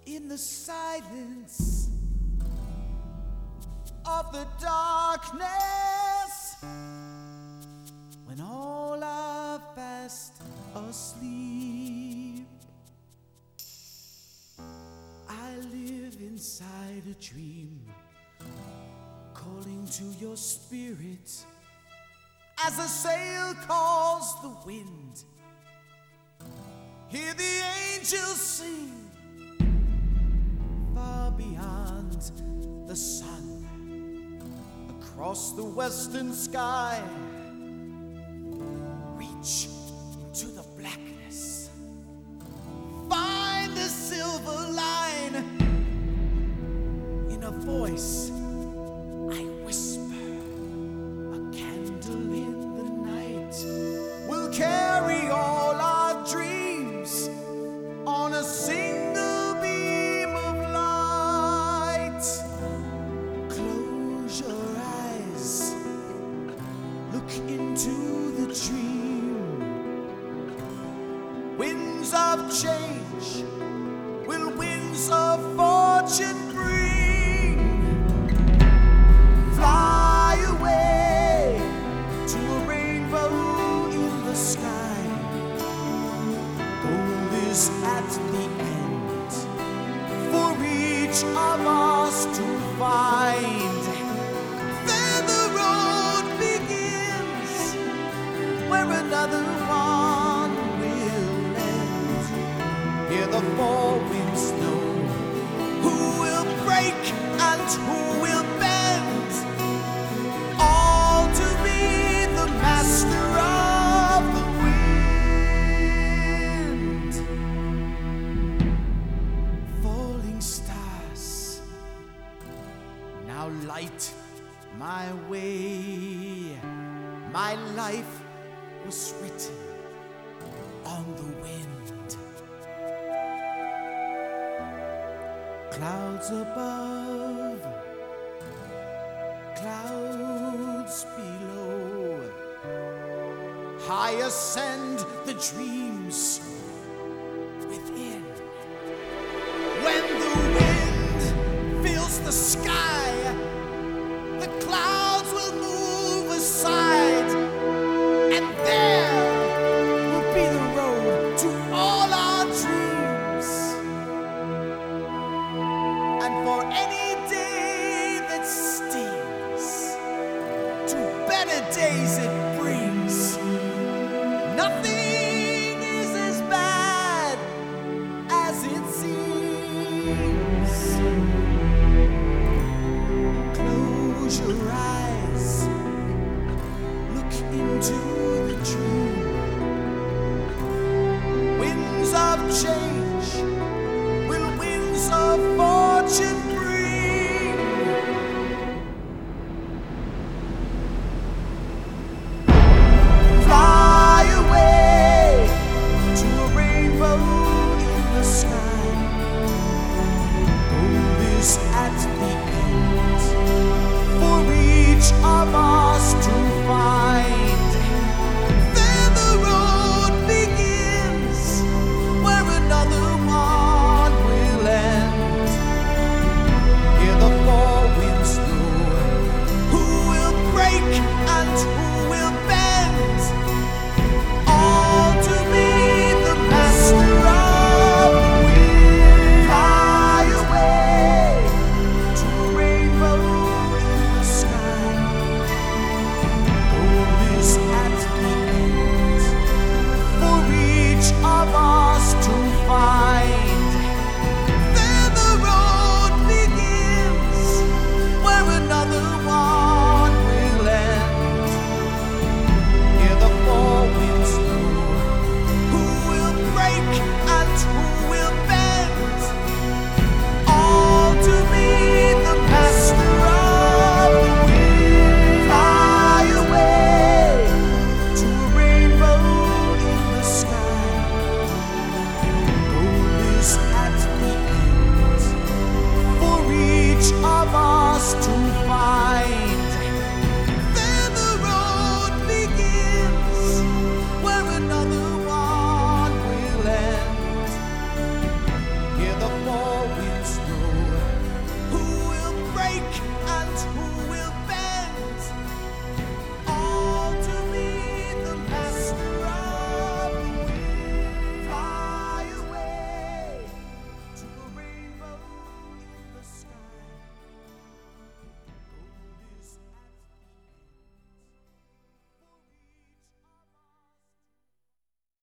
in the silence of the darkness, when all are fast asleep, I live inside a dream, calling to your spirit as a sail calls the wind. Hear the angels sing far beyond the sun, across the western sky. Reach into the blackness, find the silver line. In a voice I whisper, a candle in the night will carry all our dreams on a single beam of light. Close your eyes, look into the dream. Winds of change will winds of fortune bring. Fly away to a rainbow in the sky. Gold is at the end for each of us to find. Then the road begins where another one will end. Hear the four winds know who will break and who will bend, all to be the master of the wind. Falling stars, now light my way. My life was written on the wind. Clouds above, clouds below, high ascend the dreams within. When the wind fills the sky, the clouds will move aside, and there will be the road to all our dreams. And for any day that stings, to better days it brings. Nothing is as bad as it seems. Close your eyes, look into the dream. Winds of change will winds of fortune